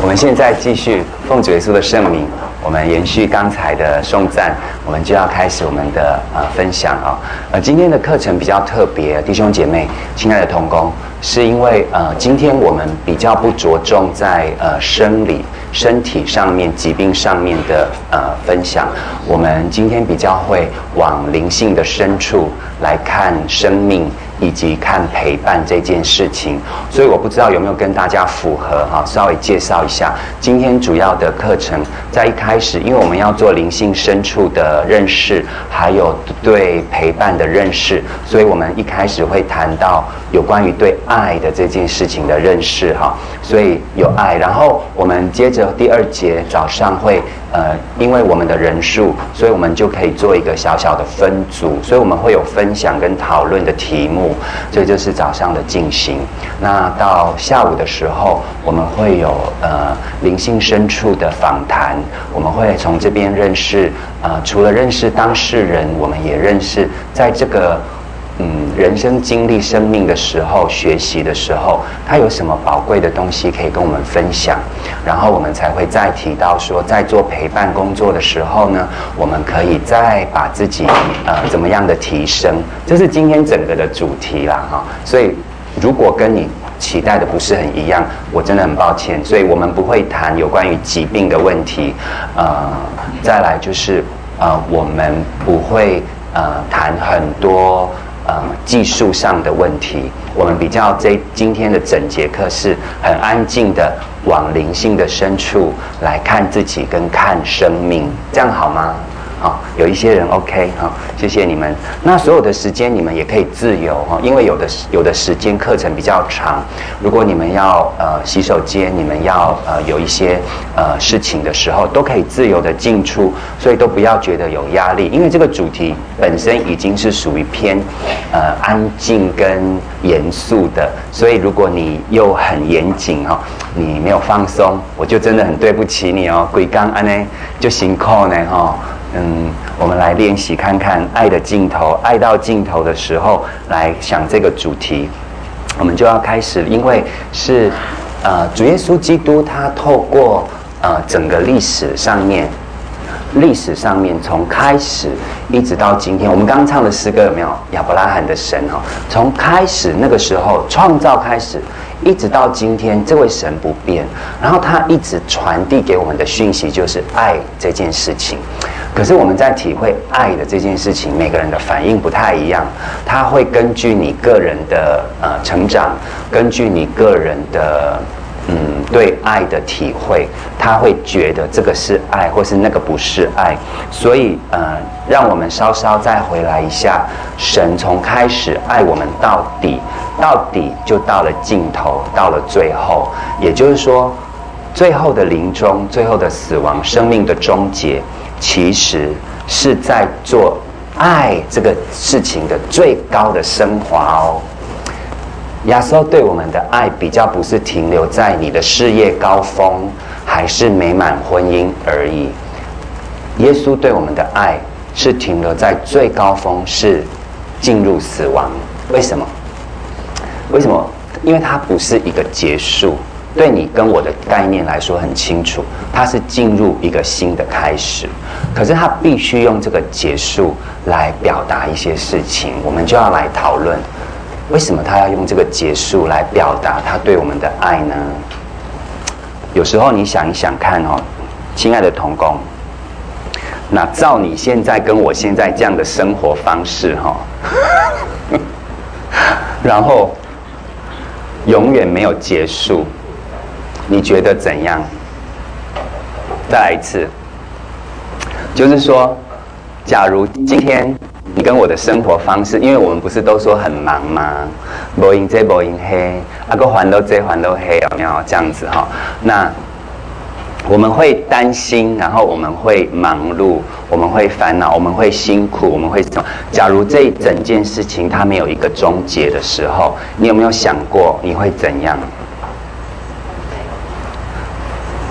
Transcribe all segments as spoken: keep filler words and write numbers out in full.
们现在继续奉主耶稣的圣名，我们延续刚才的颂赞，我们就要开始我们的呃分享啊、哦。呃，今天的课程比较特别，弟兄姐妹、亲爱的同工，是因为呃，今天我们比较不着重在呃生理、身体上面、疾病上面的呃分享，我们今天比较会往灵性的深处来看生命。以及看陪伴这件事情，所以我不知道有没有跟大家符合哈，稍微介绍一下今天主要的课程。在一开始，因为我们要做灵性深处的认识，还有对陪伴的认识，所以我们一开始会谈到有关于对爱的这件事情的认识哈。所以有爱，然后我们接着第二节早上会呃，因为我们的人数，所以我们就可以做一个小小的分组，所以我们会有分享跟讨论的题目。这就是早上的进行。那到下午的时候，我们会有呃灵性深处的访谈，我们会从这边认识呃，除了认识当事人，我们也认识在这个嗯人生经历生命的时候，学习的时候，他有什么宝贵的东西可以跟我们分享。然后我们才会再提到说，在做陪伴工作的时候呢，我们可以再把自己呃怎么样的提升，这是今天整个的主题啦哈。所以如果跟你期待的不是很一样，我真的很抱歉。所以我们不会谈有关于疾病的问题，呃，再来就是呃我们不会呃谈很多。呃，技术上的问题，我们比较这今天的整节课是很安静的，往灵性的深处来看自己跟看生命，这样好吗？好，有一些人 OK 哈，谢谢你们。那所有的时间你们也可以自由哈，因为有的有的时间课程比较长，如果你们要呃洗手间，你们要呃有一些呃事情的时候，都可以自由的进出，所以都不要觉得有压力，因为这个主题本身已经是属于偏呃安静跟严肃的，所以如果你又很严谨哈，你没有放松，我就真的很对不起你哦，规刚安呢就辛苦呢哈。嗯，我们来练习看看爱的尽头，爱到尽头的时候来想这个主题，我们就要开始，因为是呃主耶稣基督他透过呃整个历史上面，历史上面从开始一直到今天，我们刚刚唱的诗歌有没有亚伯拉罕的神哈？从开始那个时候创造开始。一直到今天，这位神不变，然后他一直传递给我们的讯息就是爱这件事情。可是我们在体会爱的这件事情，每个人的反应不太一样，他会根据你个人的呃成长，根据你个人的嗯对爱的体会，他会觉得这个是爱，或是那个不是爱。所以呃，让我们稍稍再回来一下，神从开始爱我们到底。到底就到了尽头，到了最后，也就是说，最后的临终，最后的死亡，生命的终结，其实是在做爱这个事情的最高的升华哦。亚瑟对我们的爱比较不是停留在你的事业高峰，还是美满婚姻而已。耶稣对我们的爱是停留在最高峰，是进入死亡。为什么？为什么？因为它不是一个结束，对你跟我的概念来说很清楚，它是进入一个新的开始。可是它必须用这个结束来表达一些事情，我们就要来讨论，为什么他要用这个结束来表达他对我们的爱呢？有时候你想一想看哦，亲爱的同工，那照你现在跟我现在这样的生活方式哈、哦，然后。永远没有结束，你觉得怎样？再来一次，就是说，假如今天你跟我的生活方式，因为我们不是都说很忙吗？没赢这没赢黑，啊个还都这还都黑，有没有这样子哈？那我们会担心，然后我们会忙碌，我们会烦恼，我们会辛苦，我们会什么？假如这一整件事情它没有一个终结的时候，你有没有想过你会怎样？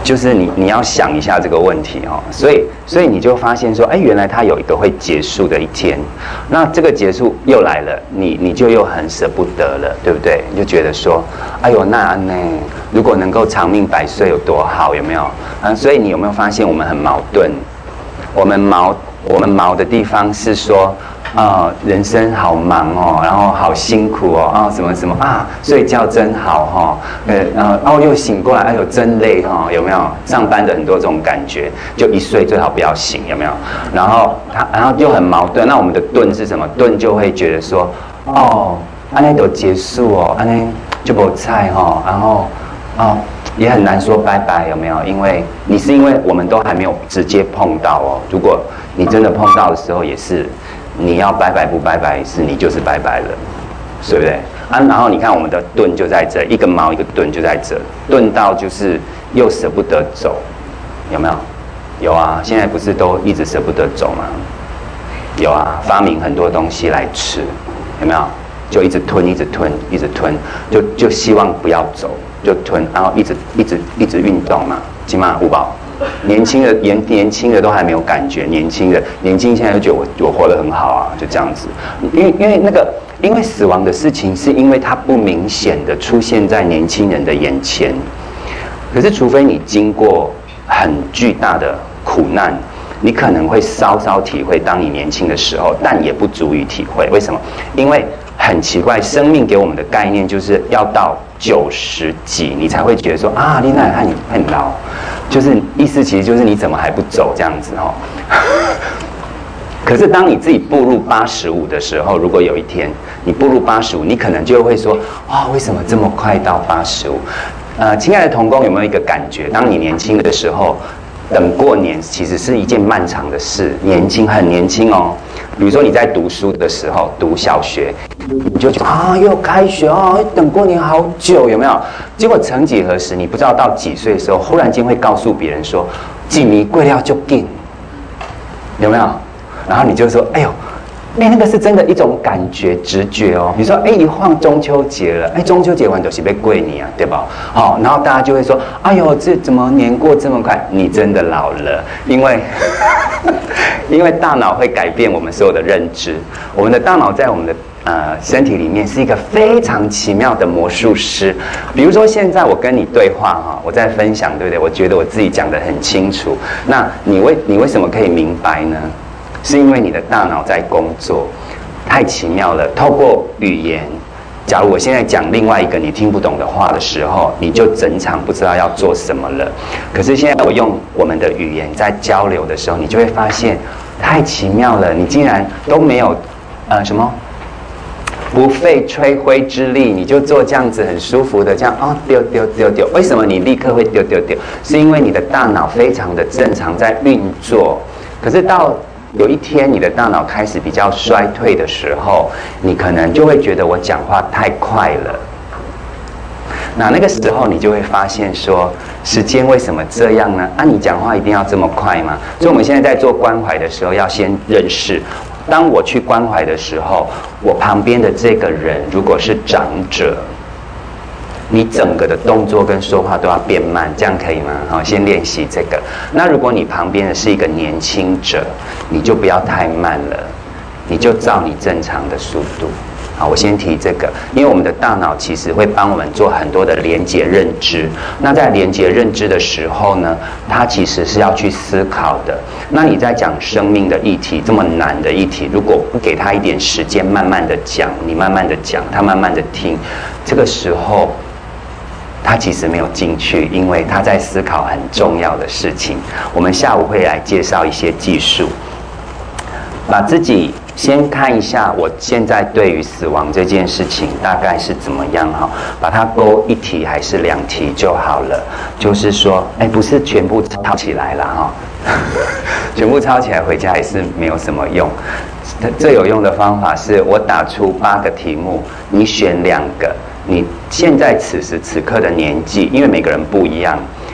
就是你你要想一下这个问题哦，所以所以你就发现说，哎，原来它有一个会结束的一天，那这个结束又来了，你你就又很舍不得了，对不对？你就觉得说，哎呦那呢，如果能够长命百岁有多好，有没有？啊，所以你有没有发现我们很矛盾？我们矛我们矛的地方是说。啊、呃，人生好忙哦，然后好辛苦哦，啊、哦，什么什么啊，睡觉真好哈、哦，呃，然后哦又醒过来，哎呦真累哈、哦，有没有？上班的很多这种感觉，就一睡最好不要醒，有没有？然后他，然后又很矛盾。那我们的顿是什么？顿就会觉得说，哦，安内都结束哦，安内就不菜哈，然后哦也很难说拜拜，有没有？因为你是因为我们都还没有直接碰到哦，如果你真的碰到的时候，也是。你要拜拜不拜拜，是你就是拜拜了，对不对啊？然后你看我们的顿就在这，一个矛一个顿就在这，顿到就是又舍不得走，有没有？有啊，现在不是都一直舍不得走吗？有啊，发明很多东西来吃，有没有？就一直吞，一直吞，一直吞，就就希望不要走，就吞，然后一直一直一直运动嘛，起码五宝。年轻的年年轻的都还没有感觉，年轻的年轻现在就觉得我我活得很好啊，就这样子。因为因为那个因为死亡的事情，是因为它不明显的出现在年轻人的眼前。可是除非你经过很巨大的苦难，你可能会稍稍体会当你年轻的时候，但也不足以体会。为什么？因为很奇怪，生命给我们的概念就是要到九十几，你才会觉得说啊，你那很很老。就是意思，其实就是你怎么还不走这样子哈、哦？可是当你自己步入八十五的时候，如果有一天你步入八十五，你可能就会说啊、哦，为什么这么快到八十五？呃，亲爱的同工，有没有一个感觉？当你年轻的时候，等过年其实是一件漫长的事，年轻很年轻哦。比如说你在读书的时候，读小学，你就觉得啊，又开学哦，等过年好久，有没有？结果曾几何时，你不知道到几岁的时候，忽然间会告诉别人说，几米贵了就紧，有没有？然后你就说，哎呦，哎，那个是真的一种感觉、直觉哦。你说，哎，一晃中秋节了，哎，中秋节完就是被贵你啊，对吧？好、哦，然后大家就会说，哎呦，这怎么年过这么快？你真的老了，因为。因为大脑会改变我们所有的认知，我们的大脑在我们的呃身体里面是一个非常奇妙的魔术师。比如说现在我跟你对话哈，我在分享，对不对？我觉得我自己讲得很清楚，那你为你为什么可以明白呢？是因为你的大脑在工作，太奇妙了。透过语言，假如我现在讲另外一个你听不懂的话的时候，你就整场不知道要做什么了。可是现在我用我们的语言在交流的时候，你就会发现太奇妙了。你竟然都没有呃什么不费吹灰之力，你就做这样子很舒服的这样哦丢丢丢丢。为什么你立刻会丢丢丢？是因为你的大脑非常的正常在运作。可是到有一天你的大脑开始比较衰退的时候，你可能就会觉得我讲话太快了。那那个时候你就会发现说，时间为什么这样呢？啊，你讲话一定要这么快吗？所以我们现在在做关怀的时候，要先认识，当我去关怀的时候，我旁边的这个人如果是长者，你整个的动作跟说话都要变慢，这样可以吗？好，先练习这个。那如果你旁边的是一个年轻者，你就不要太慢了，你就照你正常的速度。好，我先提这个，因为我们的大脑其实会帮我们做很多的连结认知。那在连结认知的时候呢，它其实是要去思考的。那你在讲生命的议题，这么难的议题，如果不给他一点时间，慢慢的讲，你慢慢的讲，他慢慢的听，这个时候他其实没有进去，因为他在思考很重要的事情。我们下午会来介绍一些技术，把自己先看一下，我现在对于死亡这件事情大概是怎么样哈？把它勾一题还是两题就好了。就是说，哎，不是全部抄起来了哈，全部抄起来回家也是没有什么用。最有用的方法是我打出八个题目，你选两个。你现在此时此刻的年纪，因为每个人不一样，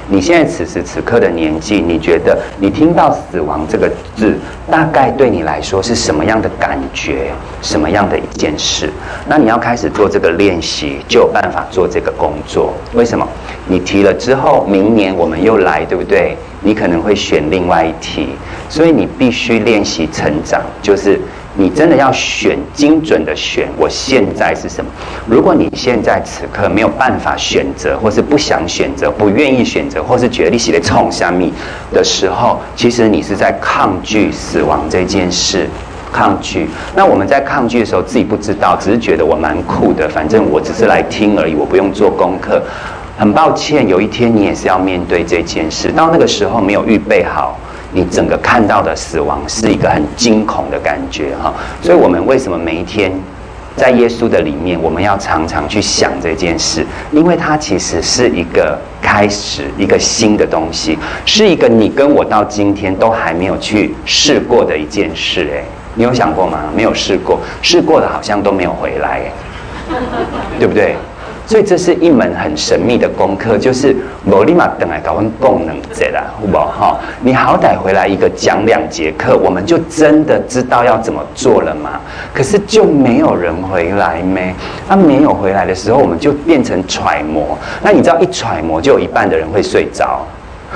你现在此时此刻的年纪，你觉得你听到死亡这个字，大概对你来说是什么样的感觉？什么样的一件事？那你要开始做这个练习，就有办法做这个工作。为什么？你提了之后，明年我们又来，对不对？你可能会选另外一题，所以你必须练习成长，就是你真的要选精准的选。我现在是什么？如果你现在此刻没有办法选择，或是不想选择、不愿意选择，或是觉得你是在冲啥米的时候，其实你是在抗拒死亡这件事。抗拒。那我们在抗拒的时候，自己不知道，只是觉得我蛮酷的，反正我只是来听而已，我不用做功课。很抱歉，有一天你也是要面对这件事，到那个时候没有预备好，你整个看到的死亡是一个很惊恐的感觉哈。所以我们为什么每一天在耶稣的里面，我们要常常去想这件事，因为它其实是一个开始，一个新的东西，是一个你跟我到今天都还没有去试过的一件事。哎，你有想过吗？没有试过，试过的好像都没有回来，哎，对不对？所以这是一门很神秘的功课，就是无你嘛等来搞完功能节啦，好不好？你好歹回来一个讲两节课，我们就真的知道要怎么做了嘛。可是就没有人回来咩？他、啊、没有回来的时候，我们就变成揣摩。那你知道一揣摩，就有一半的人会睡着。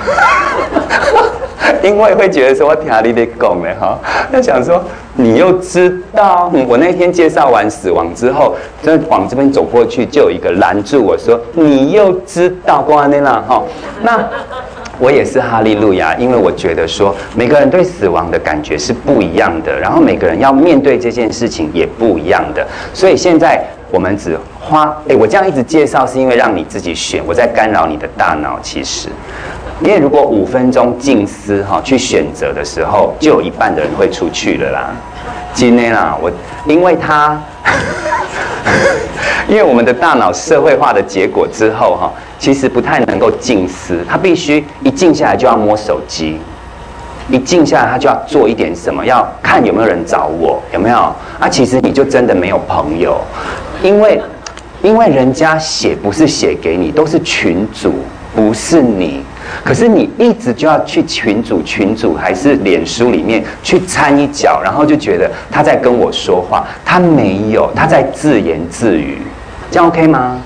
因为会觉得说我听你在讲的哈，那想说你又知道，嗯，我那天介绍完死亡之后，就往这边走过去，就有一个拦住我说你又知道光安那啦哈，那我也是哈利路亚，因为我觉得说每个人对死亡的感觉是不一样的，然后每个人要面对这件事情也不一样的，所以现在我们只花，哎，我这样一直介绍是因为让你自己选，我在干扰你的大脑，其实。因为如果五分钟静思哈去选择的时候，就有一半的人会出去了啦。今天啦，我因为他，因为我们的大脑社会化的结果之后哈，其实不太能够静思，他必须一静下来就要摸手机，一静下来他就要做一点什么，要看有没有人找我，有没有？啊，其实你就真的没有朋友，因为因为人家写不是写给你，都是群组，不是你。可是你一直就要去群组、群组还是脸书里面去掺一脚，然后就觉得他在跟我说话，他没有，他在自言自语，这样 OK 吗？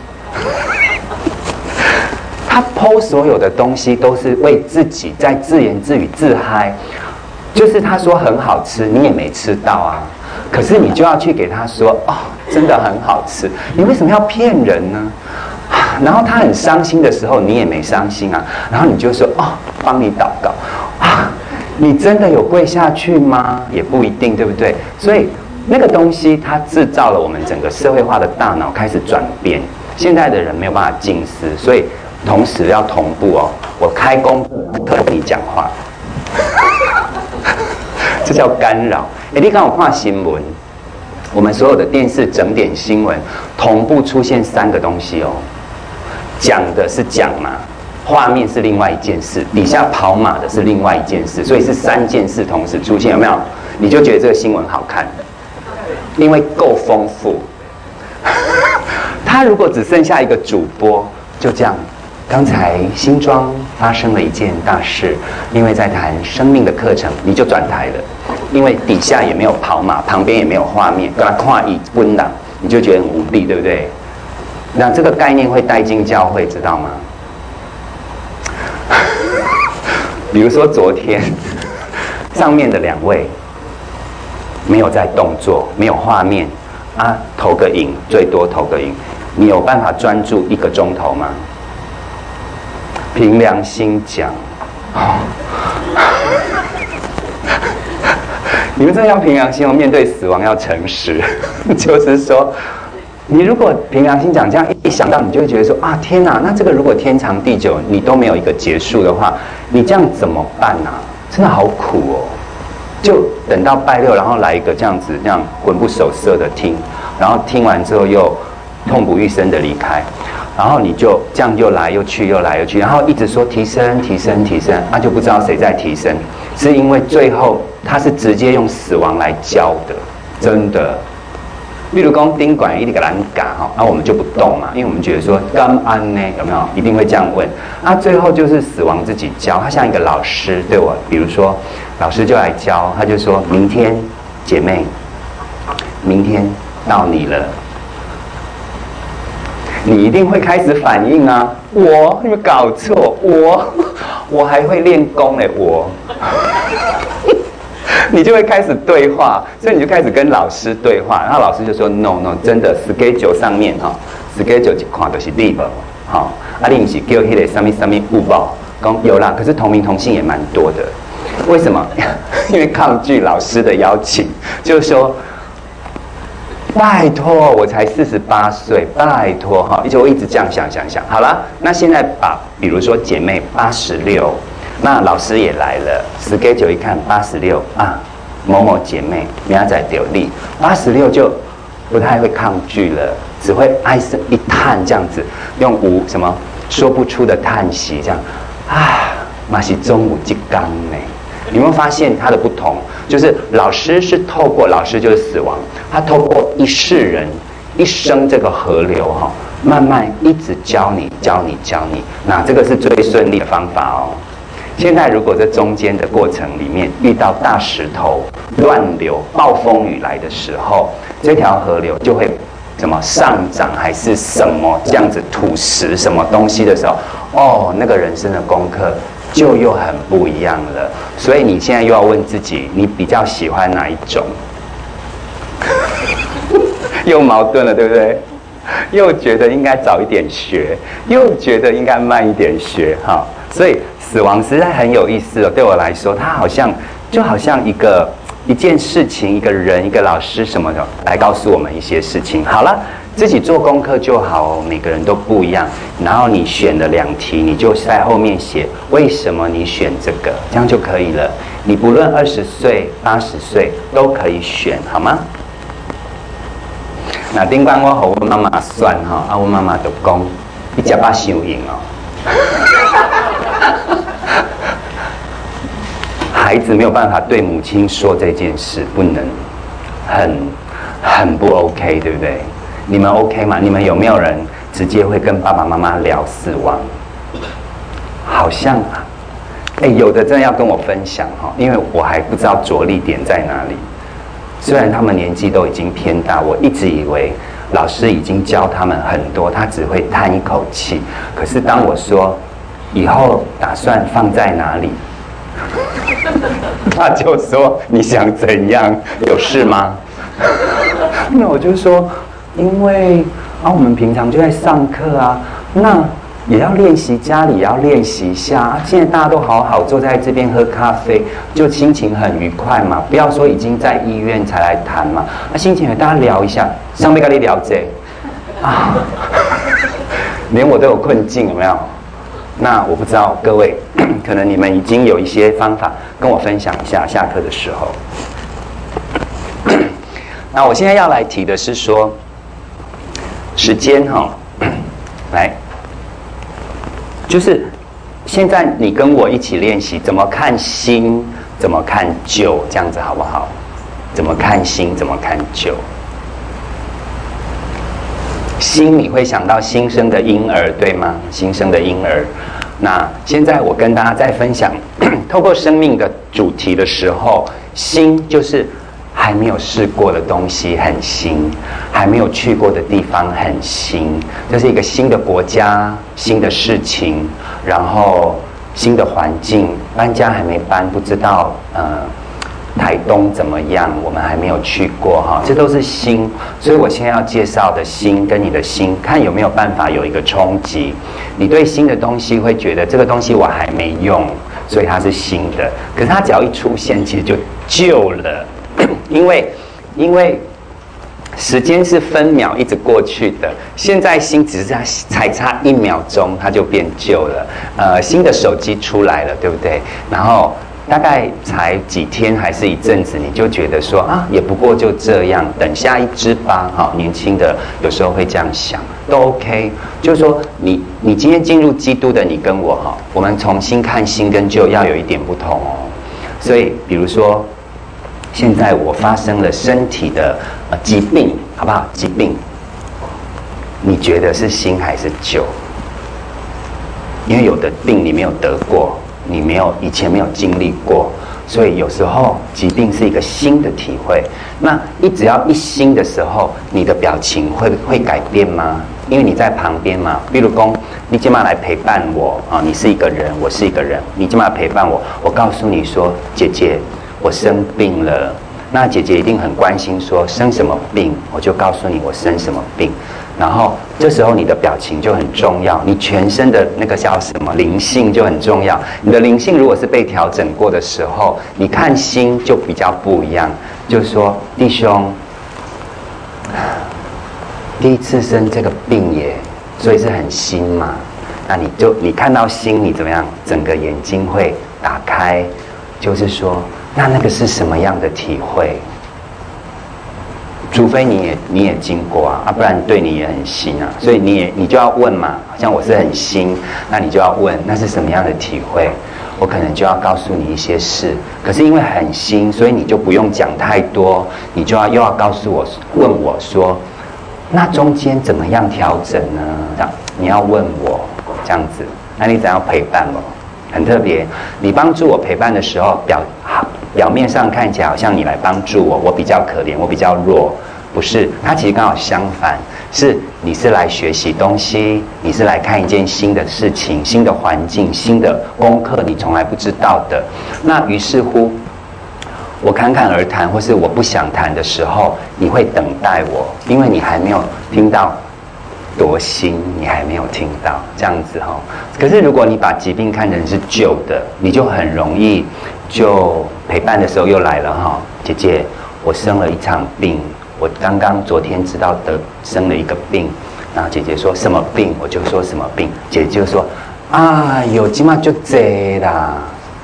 他 po 所有的东西都是为自己在自言自语、自嗨，就是他说很好吃，你也没吃到啊，可是你就要去给他说哦，真的很好吃，你为什么要骗人呢？然后他很伤心的时候，你也没伤心啊。然后你就说哦，帮你祷告啊，你真的有跪下去吗？也不一定，对不对？所以那个东西它制造了我们整个社会化的大脑开始转变。现在的人没有办法静思，所以同时要同步哦。我开功课，然后跟你讲话，这叫干扰。哎，你刚我看新闻，我们所有的电视整点新闻同步出现三个东西哦。讲的是讲嘛，画面是另外一件事，底下跑马的是另外一件事，所以是三件事同时出现，有没有？你就觉得这个新闻好看，因为够丰富。他如果只剩下一个主播，就这样。刚才新庄发生了一件大事，因为在谈生命的课程，你就转台了，因为底下也没有跑马，旁边也没有画面，跟他看一温档，你就觉得很无力，对不对？那这个概念会带进教会，知道吗？比如说昨天上面的两位没有在动作，没有画面啊，投个影，最多投个影，你有办法专注一个钟头吗？凭良心讲，哦、你们真的要凭良心哦，面对死亡要诚实，就是说。你如果凭良心讲，这样一想到，你就会觉得说啊，天哪！那这个如果天长地久，你都没有一个结束的话，你这样怎么办啊？真的好苦哦！就等到拜六，然后来一个这样子，这样魂不守舍的听，然后听完之后又痛不欲生的离开，然后你就这样又来又去，又来又去，然后一直说提升、提升、提升，那、啊、就不知道谁在提升，是因为最后他是直接用死亡来教的，真的。 例如讲宾馆一个栏杆哈，那、啊、我们就不动嘛，因为我们觉得说干安呢有没有一定会这样问。啊，最后就是死亡自己教，他像一个老师对我，比如说老师就来教，他就说明天姐妹，明天到你了。你一定会开始反应啊！我你们搞错，我我还会练功哎，我，你就会开始对话，所以你就开始跟老师对话，然后老师就说 no no， 真的 schedule 上面哈 ，schedule 一看就是 leave 哈，啊你不是叫迄个上面上面误报，讲有啦，可是同名同姓也蛮多的，为什么？因为抗拒老师的邀请，就是说。拜托，我才四十八岁，拜托哈，而且我一直这样想想想。好了，那现在把，比如说姐妹八十六，那老师也来了 ，schedule 一看八十六啊，某某姐妹明仔载丢力，八十六就不太会抗拒了，只会唉声一叹这样子，用无什么说不出的叹息这样，啊，嘛是中午一刚呢。你有没有发现它的不同？就是老师是透过老师就是死亡，他透过一世人一生这个河流哈，慢慢一直教你教你教你，那这个是最顺利的方法哦。现在如果这中间的过程里面遇到大石头、乱流、暴风雨来的时候，这条河流就会怎么上涨还是什么这样子土石什么东西的时候，哦，那个人生的功课就又很不一样了。所以你现在又要问自己，你比较喜欢哪一种？又矛盾了，对不对？又觉得应该早一点学，又觉得应该慢一点学，哈。所以死亡实在很有意思哦。对我来说，它好像就好像一个一件事情、一个人、一个老师什么的来告诉我们一些事情。好了。自己做功课就好哦，每个人都不一样。然后你选了两题，你就在后面写为什么你选这个，这样就可以了。你不论二十岁、八十岁都可以选，好吗？那顶关我和我妈妈算哈，啊，我妈妈就讲，你吃饱伤硬哦。孩子没有办法对母亲说这件事，不能，很很不 OK， 对不对？你们 OK 吗？你们有没有人直接会跟爸爸妈妈聊死亡？好像，哎，有的真的要跟我分享哈，因为我还不知道着力点在哪里。虽然他们年纪都已经偏大，我一直以为老师已经教他们很多，他只会叹一口气。可是当我说以后打算放在哪里，他就说你想怎样？有事吗？那我就说。因为啊，我们平常就在上课啊，那也要练习，家里也要练习一下。啊、现在大家都好好坐在这边喝咖啡，就心情很愉快嘛。不要说已经在医院才来谈嘛，那、啊、心情和大家聊一下，上面跟你聊这啊，连我都有困境，有没有？那我不知道各位，可能你们已经有一些方法跟我分享一下，下课的时候。那我现在要来提的是说。时间哈，来，就是现在你跟我一起练习怎么看新，怎么看旧，这样子好不好？怎么看新，怎么看旧？新你会想到新生的婴儿，对吗？新生的婴儿。那现在我跟大家在分享，透过生命的主题的时候，新就是。还没有试过的东西很新，还没有去过的地方很新，这是一个新的国家、新的事情，然后新的环境，搬家还没搬，不知道呃台东怎么样，我们还没有去过哈，这都是新。所以我现在要介绍的新跟你的新，看有没有办法有一个冲击。你对新的东西会觉得这个东西我还没用，所以它是新的，可是它只要一出现，其实就旧了。因为，因为时间是分秒一直过去的，现在新只是才差一秒钟，它就变旧了。呃，新的手机出来了，对不对？然后大概才几天还是一阵子，你就觉得说啊，也不过就这样，等下一支吧。哈，年轻的有时候会这样想，都 OK。就是说你，你今天进入基督的你跟我哈，我们重新看新跟旧要有一点不同哦。所以，比如说。 现在我发生了身体的呃疾病，好不好？疾病，你觉得是新还是旧？因为有的病你没有得过，你没有以前没有经历过，所以有时候疾病是一个新的体会。那一只要一新的时候，你的表情会会改变吗？因为你在旁边嘛。比如说，你今晚来陪伴我啊，你是一个人，我是一个人，你今晚陪伴我，我告诉你说，姐姐，我生病了。那姐姐一定很关心说生什么病，我就告诉你我生什么病。然后这时候你的表情就很重要，你全身的那个叫什么灵性就很重要。你的灵性如果是被调整过的时候，你看心就比较不一样。就是说，弟兄，第一次生这个病耶，所以是很新嘛。那你就你看到心，你怎么样？整个眼睛会打开，就是说，那那个是什么样的体会？除非你也你也经过啊，啊，不然对你也很新啊，所以你也你就要问嘛，好像我是很新，那你就要问，那是什么样的体会？我可能就要告诉你一些事，可是因为很新，所以你就不用讲太多，你就要又要告诉我，问我说，那中间怎么样调整呢？这样你要问我这样子，那你怎样陪伴我？很特别，你帮助我陪伴的时候，表表面上看起来好像你来帮助我，我比较可怜，我比较弱，不是，它其实刚好相反，是你是来学习东西，你是来看一件新的事情、新的环境、新的功课，你从来不知道的。那于是乎，我侃侃而谈，或是我不想谈的时候，你会等待我，因为你还没有听到多新，你还没有听到这样子哈。可是如果你把疾病看成是旧的，你就很容易就陪伴的时候又来了哈。姐姐，我生了一场病，我刚刚昨天知道得生了一个病，然后姐姐说什么病，我就说什么病，姐姐就说啊，有今嘛就这啦。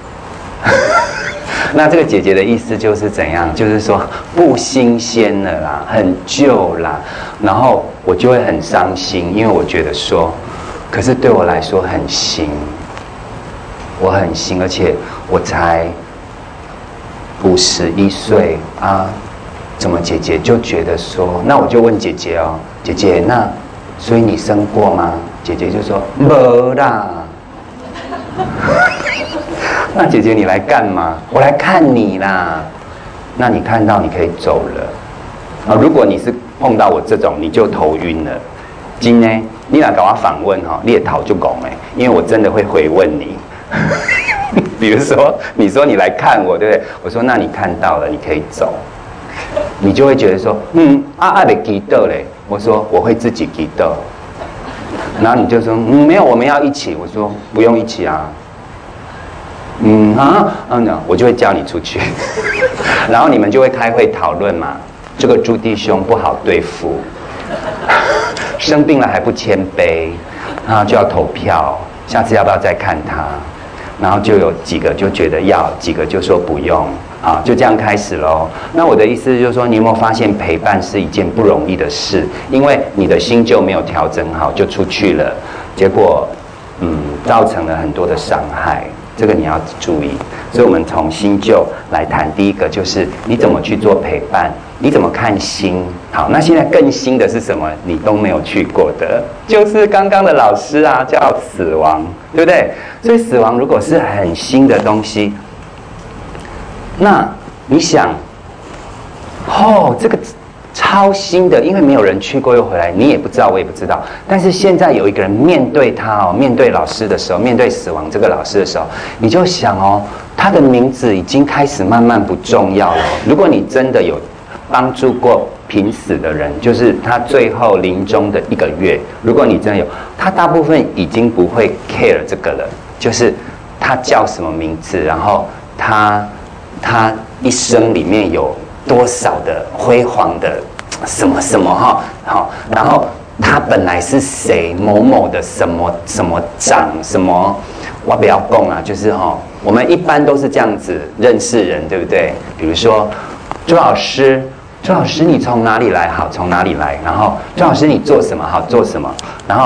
那这个姐姐的意思就是怎样？就是说不新鲜了啦，很旧啦。然后我就会很伤心，因为我觉得说，可是对我来说很新，我很新，而且我才五十一岁啊，怎么姐姐就觉得说，那我就问姐姐哦，姐姐，那所以你生过吗？姐姐就说没啦。那姐姐你来干嘛？我来看你啦。那你看到你可以走了啊。如果你是碰到我这种，你就头晕了。今天你来搞我访问哈，你也逃就拱哎，因为我真的会回问你。比如说，你说你来看我，对不对？我说那你看到了，你可以走。你就会觉得说，嗯，啊啊的记得嘞。我说我会自己记得。然后你就说，嗯，没有，我们要一起。我说不用一起啊。嗯啊，嗯，我就会叫你出去，然后你们就会开会讨论嘛。这个朱弟兄不好对付，生病了还不谦卑，然后就要投票，下次要不要再看他？然后就有几个就觉得要，几个就说不用啊，就这样开始咯。那我的意思就是说，你有没有发现陪伴是一件不容易的事？因为你的心就没有调整好，就出去了，结果嗯，造成了很多的伤害。这个你要注意，所以我们从新旧来谈。第一个就是你怎么去做陪伴，你怎么看新。好，那现在更新的是什么？你都没有去过的，就是刚刚的老师啊，叫死亡，对不对？所以死亡如果是很新的东西，那你想，哦，这个超新的，因为没有人去过又回来，你也不知道，我也不知道。但是现在有一个人面对他哦，面对老师的时候，面对死亡这个老师的时候，你就想哦，他的名字已经开始慢慢不重要了。如果你真的有帮助过濒死的人，就是他最后临终的一个月，如果你真的有，他大部分已经不会 care 这个了，就是他叫什么名字，然后他他一生里面有多少的辉煌的什么什么哈，好，然后他本来是谁某某的什么什么长什么，我不要讲啊，就是哈，我们一般都是这样子认识人，对不对？比如说周老师，周老师你从哪里来？好，从哪里来？然后周老师你做什么？好，做什么？然后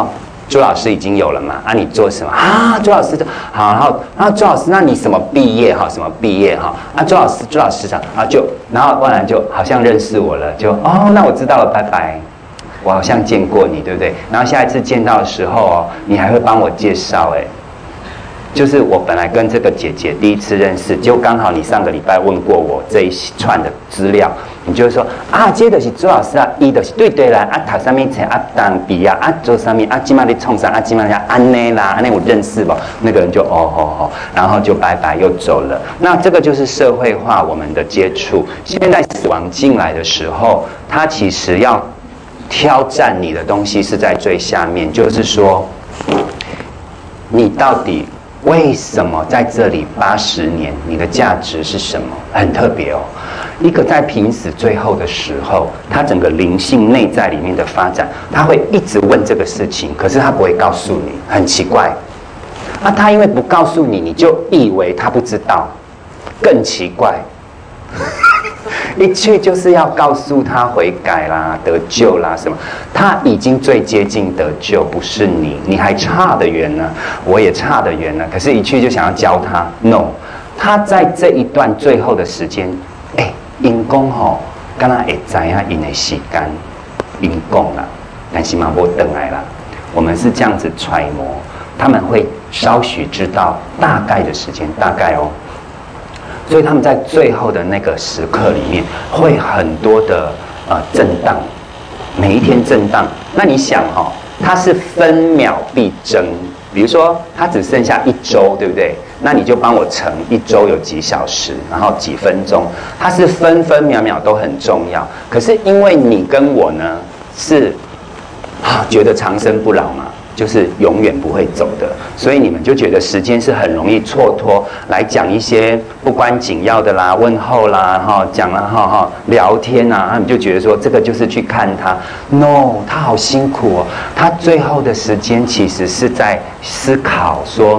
朱老师已经有了嘛？啊，你做什么啊？朱老师就好，然后然后朱老师，那你什么毕业哈？什么毕业哈？啊，朱老师，朱老师长啊，就然后万然就好像认识我了，就哦，那我知道了，拜拜。我好像见过你，对不对？然后下一次见到的时候哦，你还会帮我介绍哎。就是我本来跟这个姐姐第一次认识，就刚好你上个礼拜问过我这一串的资料，你就会说啊，这就是朱老师啊，伊就是对对啦，啊读什么册啊，当毕啊，啊做什么啊，今嘛你创啥啊，今嘛要安内啦，安内我认识吧？那个人就哦哦哦，然后就拜拜又走了。那这个就是社会化我们的接触。现在死亡进来的时候，他其实要挑战你的东西是在最下面，就是说你到底为什么在这里八十年？你的价值是什么？很特别哦。一个在濒死最后的时候，他整个灵性内在里面的发展，他会一直问这个事情，可是他不会告诉你，很奇怪。啊，他因为不告诉你，你就以为他不知道，更奇怪。一去就是要告诉他悔改啦、得救啦什么，他已经最接近得救，不是你，你还差得远呢，我也差得远呢。可是，一去就想要教他 ，no， 他在这一段最后的时间，哎、欸，因公吼，刚刚会知影因的时间，因讲啦，但是嘛无等来啦，我们是这样子揣摩，他们会稍许知道大概的时间，大概哦。所以他们在最后的那个时刻里面，会很多的呃震荡，每一天震荡。那你想哈、哦，它是分秒必争。比如说，它只剩下一周，对不对？那你就帮我乘一周有几小时，然后几分钟。它是分分秒秒都很重要。可是因为你跟我呢，是啊觉得长生不老嘛。就是永远不会走的，所以你们就觉得时间是很容易蹉跎，来讲一些不关紧要的啦、问候啦、哈讲啦、哈哈聊天啊，你就觉得说这个就是去看他 ，no， 他好辛苦哦，他最后的时间其实是在思考说，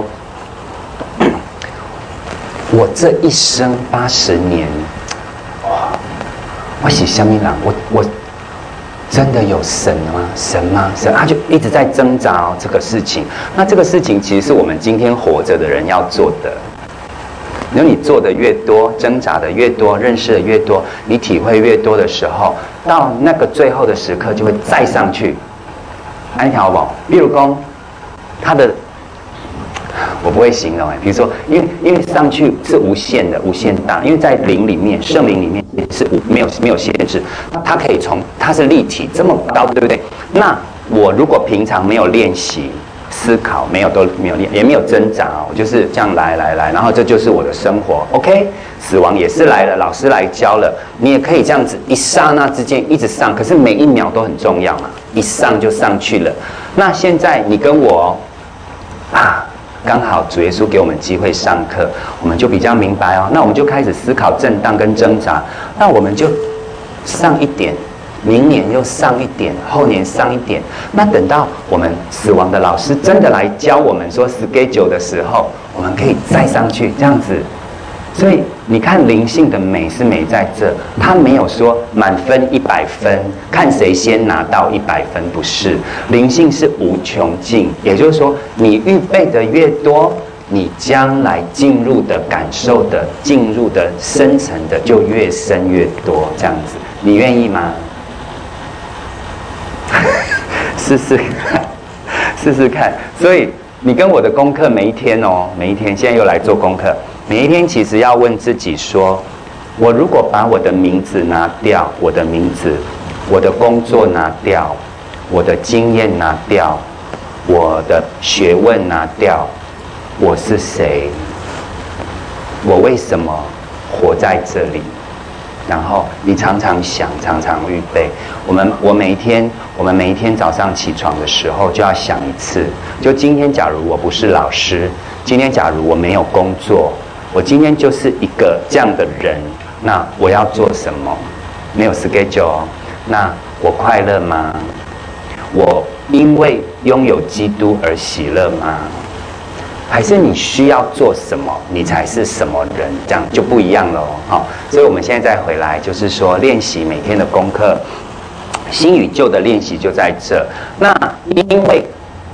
我这一生八十年，哇，我是什么人？我我。真的有神吗？神吗？神，他就一直在挣扎哦，这个事情。那这个事情其实是我们今天活着的人要做的。如果你做的越多，挣扎的越多，认识的越多，你体会越多的时候，到那个最后的时刻就会再上去。安条宝，比如说他的。我不会形容哎，比如说，因为因为上去是无限的，无限大，因为在灵里面，圣灵里面是无没有没有限制，它可以从它是立体这么高，对不对？那我如果平常没有练习思考，没有都没有练，也没有挣扎哦，我就是这样来来来，然后这就是我的生活 ，OK？ 死亡也是来了，老师来教了，你也可以这样子一刹那之间一直上，可是每一秒都很重要嘛，一上就上去了。那现在你跟我啊。刚好主耶稣给我们机会上课，我们就比较明白哦。那我们就开始思考震荡跟挣扎，那我们就上一点，明年又上一点，后年上一点。那等到我们死亡的老师真的来教我们说 schedule 的时候，我们可以再上去，这样子。所以你看灵性的美是美在这，它没有说满分一百分，看谁先拿到一百分，不是。灵性是无穷尽，也就是说，你预备的越多，你将来进入的感受的、进入的深层的就越深越多，这样子，你愿意吗？试试看，试试看。所以你跟我的功课每一天哦，每一天，现在又来做功课。每一天其实要问自己说，我如果把我的名字拿掉，我的名字，我的工作拿掉，我的经验拿掉，我的学问拿掉，我是谁？我为什么活在这里？然后你常常想，常常预备。我们我每一天，我们每一天早上起床的时候就要想一次。就今天，假如我不是老师，今天假如我没有工作。我今天就是一个这样的人，那我要做什么？没有 schedule， 那我快乐吗？我因为拥有基督而喜乐吗？还是你需要做什么，你才是什么人？这样就不一样了哦。好，所以我们现在再回来，就是说练习每天的功课，新与旧的练习就在这。那因为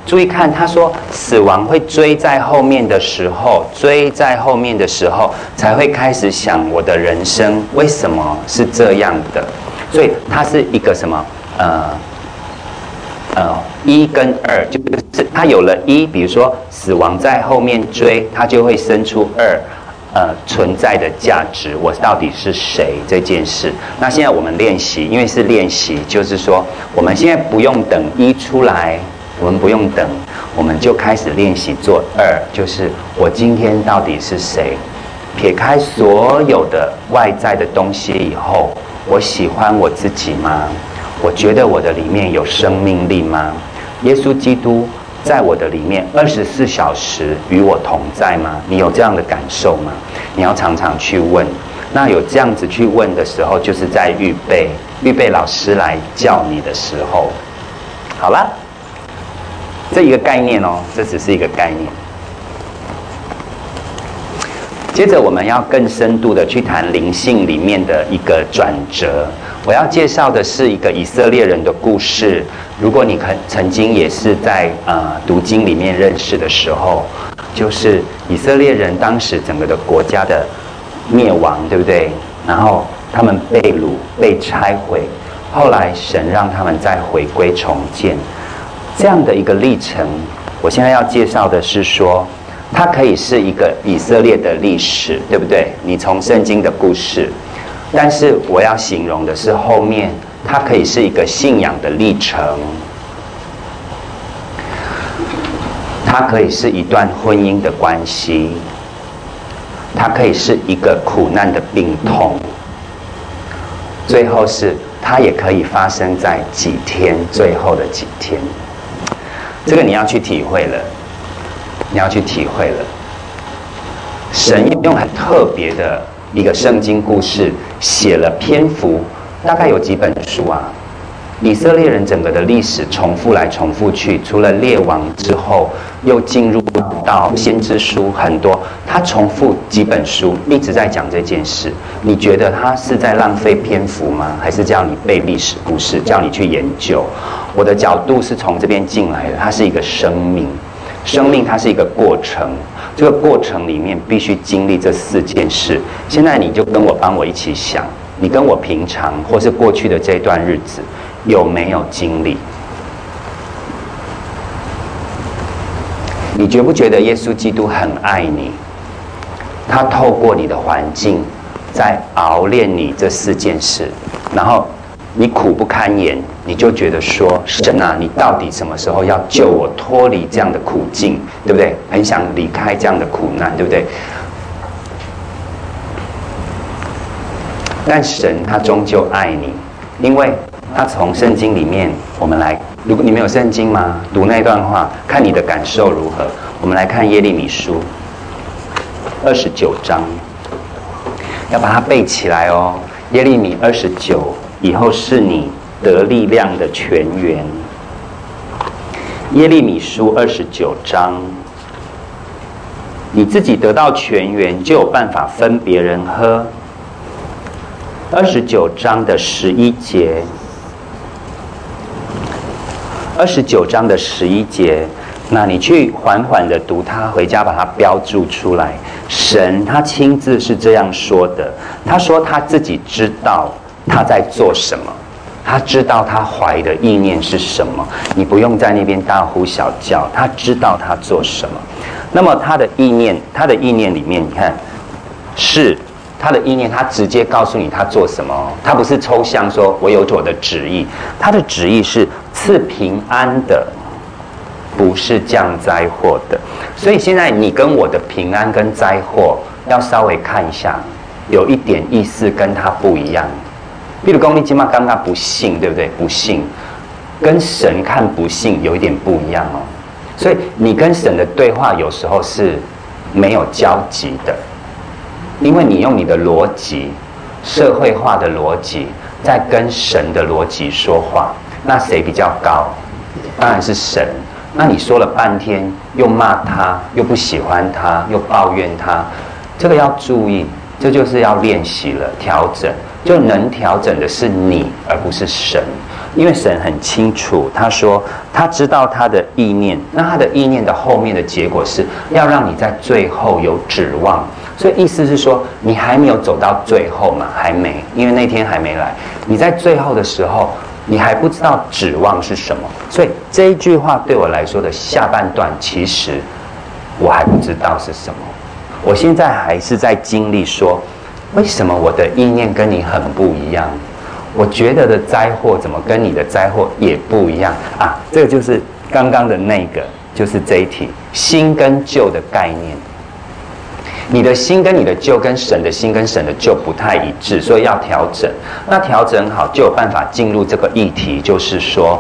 注意看，他说死亡会追在后面的时候，追在后面的时候，才会开始想我的人生为什么是这样的。所以它是一个什么？呃呃，一跟二，就是它有了一，比如说死亡在后面追，它就会生出二。呃，存在的价值，我到底是谁这件事？那现在我们练习，因为是练习，就是说，我们现在不用等一出来，我们不用等，我们就开始练习做二，就是我今天到底是谁？撇开所有的外在的东西以后，我喜欢我自己吗？我觉得我的里面有生命力吗？耶稣基督在我的里面二十四小时与我同在吗？你有这样的感受吗？你要常常去问。那有这样子去问的时候，就是在预备预备老师来叫你的时候。好了，这一个概念哦，这只是一个概念。接着我们要更深度的去谈灵性里面的一个转折。我要介绍的是一个以色列人的故事。如果你曾经也是在呃读经里面认识的时候，就是以色列人当时整个的国家的灭亡，对不对？然后他们被掳、被拆毁，后来神让他们再回归重建，这样的一个历程。我现在要介绍的是说，它可以是一个以色列的历史，对不对？你从圣经的故事。但是我要形容的是后面，它可以是一个信仰的历程，它可以是一段婚姻的关系，它可以是一个苦难的病痛，最后是它也可以发生在几天，最后的几天。这个你要去体会了，你要去体会了。神用很特别的一个圣经故事写了篇幅，大概有几本书啊？以色列人整个的历史重复来重复去，除了列王之后，又进入到先知书很多，他重复几本书，一直在讲这件事。你觉得他是在浪费篇幅吗？还是叫你背历史故事，叫你去研究？我的角度是从这边进来的，它是一个生命，生命它是一个过程。这个过程里面必须经历这四件事。现在你就跟我帮我一起想，你跟我平常或是过去的这段日子有没有经历？你觉不觉得耶稣基督很爱你？他透过你的环境在熬练你这四件事，然后你苦不堪言，你就觉得说，神啊，你到底什么时候要救我脱离这样的苦境，对不对？很想离开这样的苦难，对不对？但神他终究爱你，因为他从圣经里面，我们来，如果你没有圣经吗？读那段话，看你的感受如何。我们来看耶利米书二十九章，要把它背起来哦。耶利米二十九。以后是你得力量的泉源。耶利米书二十九章，你自己得到泉源，就有办法分别人喝。二十九章的十一节，二十九章的十一节，那你去缓缓的读它，回家把它标注出来。神他亲自是这样说的，他说他自己知道他在做什么，他知道他怀的意念是什么，你不用在那边大呼小叫，他知道他做什么。那么他的意念，他的意念里面，你看，是他的意念，他直接告诉你他做什么，他不是抽象说我有我的旨意，他的旨意是赐平安的，不是降灾祸的。所以现在你跟我的平安跟灾祸要稍微看一下，有一点意思跟他不一样。比如说你今嘛刚刚不信，对不对？不信跟神看不信有一点不一样哦。所以你跟神的对话有时候是没有交集的，因为你用你的逻辑、社会化的逻辑在跟神的逻辑说话，那谁比较高？当然是神。那你说了半天，又骂他，又不喜欢他，又抱怨他，这个要注意。 这就是要练习了，调整。就能调整的是你，而不是神，因为神很清楚，他说他知道他的意念，那他的意念的后面的结果是要让你在最后有指望。所以意思是说，你还没有走到最后嘛？还没，因为那天还没来。你在最后的时候，你还不知道指望是什么。所以这一句话对我来说的下半段，其实我还不知道是什么。我现在还是在经历说，为什么我的意念跟你很不一样？我觉得的灾祸怎么跟你的灾祸也不一样啊？这个就是刚刚的那个，就是这一题新跟旧的概念。你的心跟你的旧，跟神的心跟神的旧不太一致，所以要调整。那调整好，就有办法进入这个议题，就是说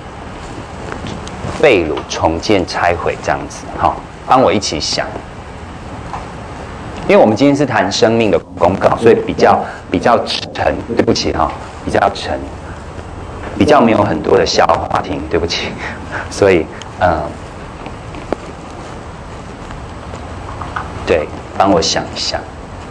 被掳、重建、拆毁这样子。好，帮我一起想。因为我们今天是谈生命的公告，所以比较比较沉。对不起哈、哦，比较沉，比较没有很多的笑话听。对不起，所以嗯，对。帮我想一想，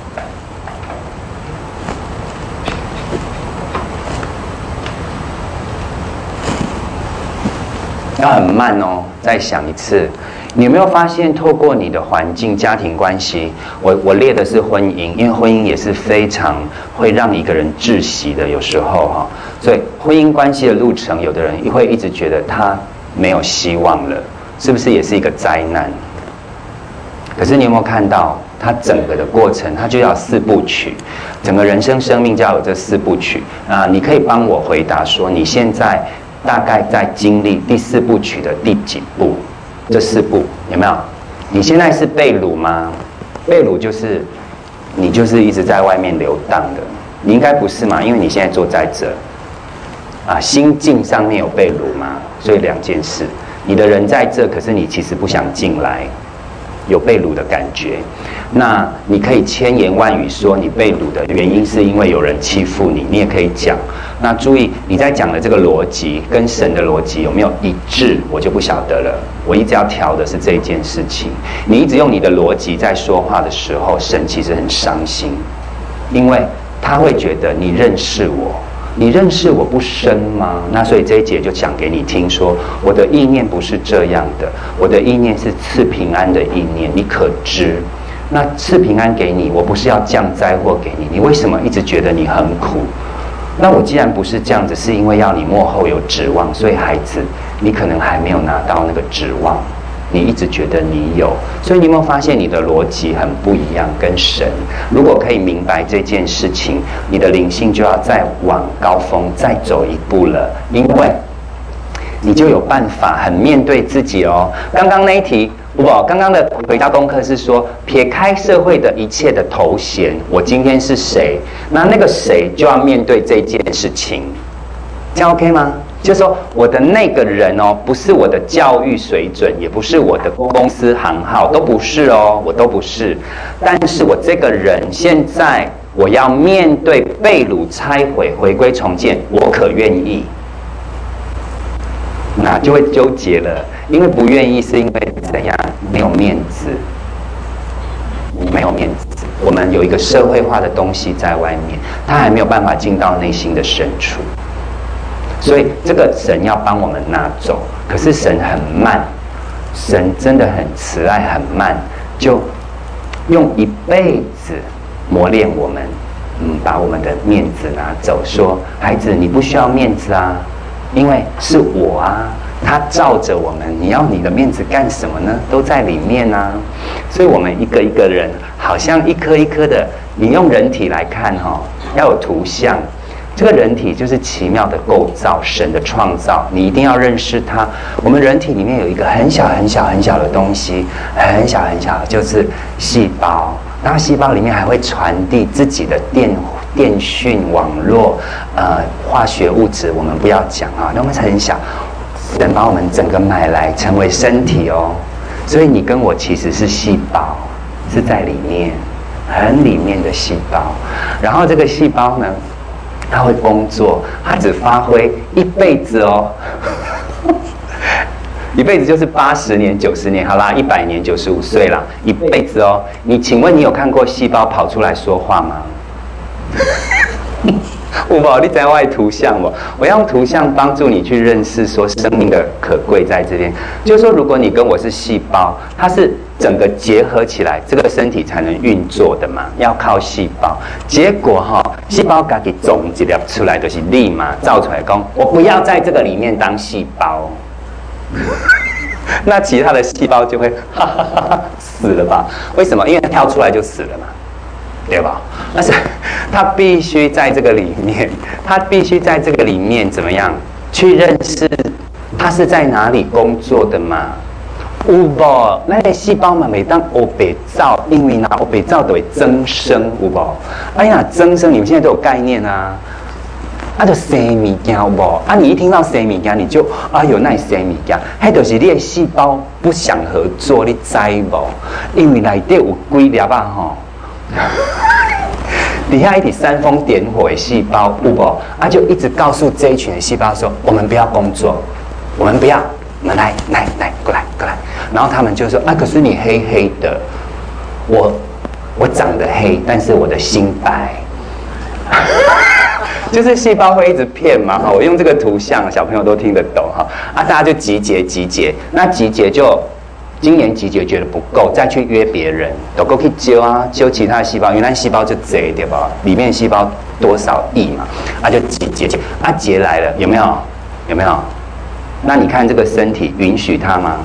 要很慢哦。再想一次，你有没有发现，透过你的环境、家庭关系，我我列的是婚姻，因为婚姻也是非常会让一个人窒息的，有时候哈。所以婚姻关系的路程，有的人会一直觉得他没有希望了，是不是也是一个灾难？可是你有没有看到？它整个的过程，它就要四部曲，整个人生生命就要有这四部曲啊！你可以帮我回答说，你现在大概在经历第四部曲的第几步？这四步有没有？你现在是被掳吗？被掳就是你就是一直在外面游荡的，你应该不是嘛？因为你现在坐在这啊，心境上面有被掳吗？所以两件事，你的人在这，可是你其实不想进来。有被掳的感觉，那你可以千言万语说你被掳的原因是因为有人欺负你，你也可以讲。那注意你在讲的这个逻辑跟神的逻辑有没有一致，我就不晓得了。我一直要调的是这一件事情。你一直用你的逻辑在说话的时候，神其实很伤心，因为他会觉得你认识我。你认识我不深吗？那所以这一节就讲给你听说，我的意念不是这样的，我的意念是赐平安的意念，你可知？那赐平安给你，我不是要降灾祸给你，你为什么一直觉得你很苦？那我既然不是这样子，是因为要你末后有指望，所以孩子，你可能还没有拿到那个指望。你一直觉得你有，所以你有没有发现你的逻辑很不一样？跟神，如果可以明白这件事情，你的灵性就要再往高峰再走一步了，因为你就有办法很面对自己哦。刚刚那一题，不，刚刚的回答功课是说，撇开社会的一切的头衔，我今天是谁？那那个谁就要面对这件事情，这样 OK 吗？就是说，我的那个人哦，不是我的教育水准，也不是我的公司行号，都不是哦，我都不是。但是我这个人现在，我要面对被掳、拆毁、回归、重建，我可愿意？那就会纠结了，因为不愿意是因为怎样？没有面子，没有面子。我们有一个社会化的东西在外面，它还没有办法进到内心的深处。所以这个神要帮我们拿走，可是神很慢，神真的很慈爱，很慢，就用一辈子磨练我们，嗯，把我们的面子拿走，说孩子你不需要面子啊，因为是我啊，他罩着我们，你要你的面子干什么呢？都在里面啊。所以我们一个一个人，好像一颗一颗的，你用人体来看哈、哦，要有图像。这个人体就是奇妙的构造，神的创造，你一定要认识它。我们人体里面有一个很小很小很小的东西，很小很小，就是细胞。然后细胞里面还会传递自己的电电讯网络，呃，化学物质我们不要讲啊，那么很小。神把我们整个买来成为身体哦，所以你跟我其实是细胞，是在里面，很里面的细胞。然后这个细胞呢？他会工作，他只发挥一辈子哦。 一辈子就是八十年、九十年，好啦，一百年、九十五岁啦，一辈子哦。你请问你有看过细胞跑出来说话吗？有无？你知道我的图像不？我要用图像帮助你去认识说生命的可贵在这边。就是说，如果你跟我是细胞，它是整个结合起来，这个身体才能运作的嘛，要靠细胞。结果哈、哦，细胞自己种一粒出来，就是立马造出来讲，我不要在这个里面当细胞。那其他的细胞就会哈哈哈哈死了吧？为什么？因为它跳出来就死了嘛。对吧？但是他必须在这个里面，他必须在这个里面怎么样去认识他是在哪里工作的嘛？有无？那个细胞嘛，每当欧北造，因为呢，欧北造都会增生，有无？哎呀，增生，你们现在都有概念啊。啊，就生物件有无？啊，你一听到生物件，你就啊有那生物件，迄就是你的细胞不想合作，你知无？因为内底有几粒啊吼。底下一体煽风点火的细胞，有无？啊，就一直告诉这一群的细胞说：我们不要工作，我们不要，我们来来来，过来过来。然后他们就说：啊，可是你黑黑的，我我长得黑，但是我的心白。就是细胞会一直骗嘛哈，我用这个图像，小朋友都听得懂哈。啊，大家就集结集结，那集结就。今年集结觉得不够，再去约别人，都够去揪啊，揪其他的细胞，原来细胞就这对吧？里面细胞多少亿嘛，啊就集结结，啊结来了，有没有？有没有？那你看这个身体允许它吗？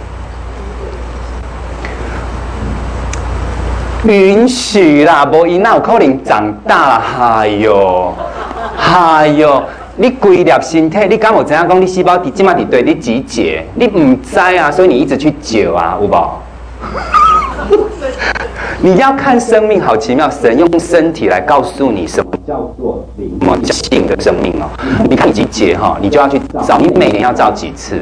允许啦，无伊哪有可能长大啦？哎呦，哎呦！你规粒身体，你敢有知影讲你细胞伫即马伫对你集结？你唔知啊，所以你一直去揪啊，有无？你要看生命好奇妙，神用身体来告诉你什么叫做灵，什么叫性的生命哦。你看你集结哈，你就要去照，你每年要照几次？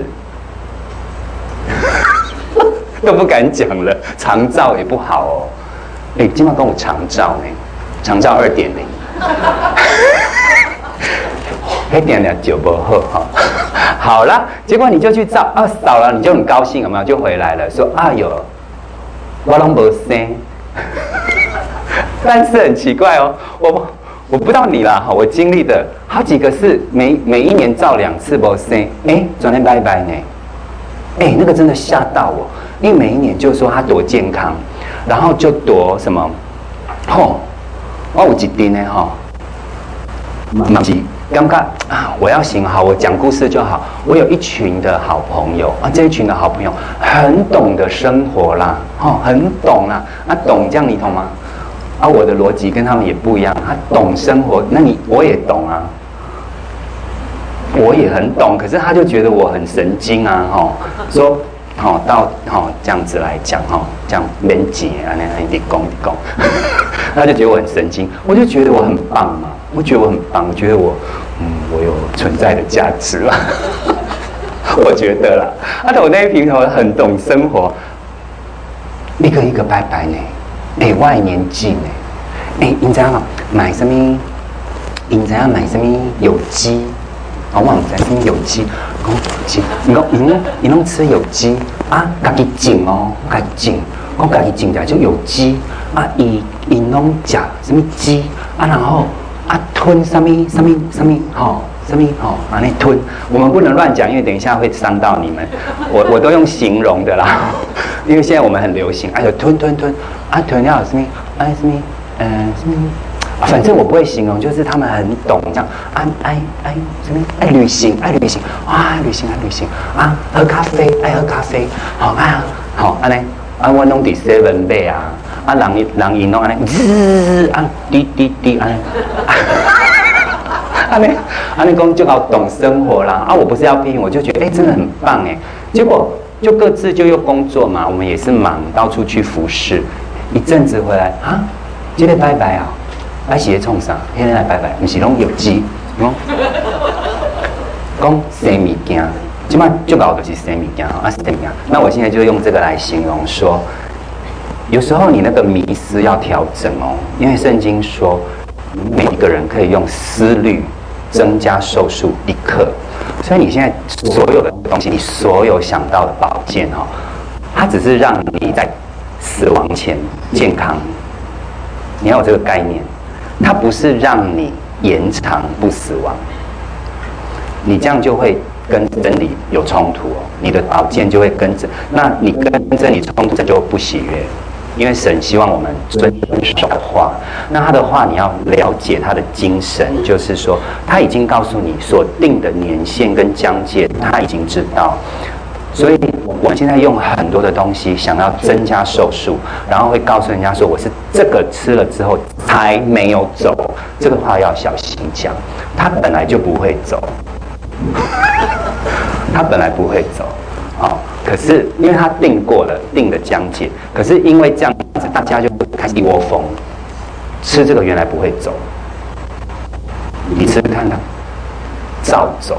都不敢讲了，长照也不好哦。哎、欸，今晚跟我长照呢，长照二点零。一点点就不好哈，好了，结果你就去照啊，扫了你就很高兴，有没有？就回来了，说啊有，我拢没生，但是很奇怪哦，我我不知道你啦哈，我经历的好几个是每每一年照两次没生，哎，转天拜拜呢，哎，那个真的吓到我，因为每一年就说他多健康，然后就多什么，吼，我有一丁呢吼，马吉。尴尬啊！我要行好，我讲故事就好。我有一群的好朋友啊，这一群的好朋友很懂得生活啦，哦，很懂啦。啊，懂这样你懂吗？啊，我的逻辑跟他们也不一样。他懂生活，那你我也懂啊，我也很懂。可是他就觉得我很神经啊，哈、哦，说好、哦、到好、哦、这样子来讲哈、哦，这样连结啊，那样一讲一讲，他就觉得我很神经，我就觉得我很棒嘛。我觉得我很棒，我觉得我，嗯，我有存在的价值啦。我觉得啦，啊，我那一平头很懂生活，一个一个拜拜呢，哎、欸，我的年纪呢，哎、欸，你知道吗？买什么？你知道买什么有机？哦，我唔知什么有机，讲有机，你讲你拢你拢吃有机啊？家己种哦，家己种，我家己种起来就有机啊，伊伊拢食什么鸡啊，然后。啊，吞什么什么什么，好，什么好，啊，那吞，我们不能乱讲，因为等一下会伤到你们。我我都用形容的啦，因为现在我们很流行，哎呦，吞吞吞，啊，吞要有什么，哎什么，嗯、呃、什么，啊，反正我不会形容，就是他们很懂这样，啊，爱爱什么，爱旅行，爱旅行，啊，旅行爱旅行，啊，喝咖啡，爱喝咖啡，好，啊，好，安尼，啊，我弄伫 seven 买啊。啊，人伊人伊拢安尼，滋啊，滴滴滴安尼，安尼安尼讲就好懂生活啦。啊，我不是要批评，我就觉得哎、欸，真的很棒哎。结果就各自就又工作嘛，我们也是忙，到处去服侍。一阵子回来啊，今天拜拜啊，拜是咧创啥？现在来拜拜，不是拢有机，讲讲生物件，即摆最搞就是生物件啊，生物件。那我现在就用这个来形容说。有时候你那个迷思要调整哦，因为圣经说，每一个人可以用思虑增加寿数一刻， 所以你现在所有的东西，你所有想到的保健哈，它只是让你在死亡前健康。你要有这个概念，它不是让你延长不死亡。你这样就会跟真理有冲突哦，你的保健就会跟着，那你跟真理冲突，这就不喜悦。因为神希望我们遵守话，那他的话你要了解他的精神，就是说他已经告诉你所定的年限跟疆界，他已经知道。所以我们现在用很多的东西想要增加寿数，然后会告诉人家说我是这个吃了之后才没有走，这个话要小心讲，他本来就不会走，他本来不会走。哦，可是因为他定过了定的疆界，可是因为这样子，大家就开始一窝蜂吃这个，原来不会走，你吃看看，照走。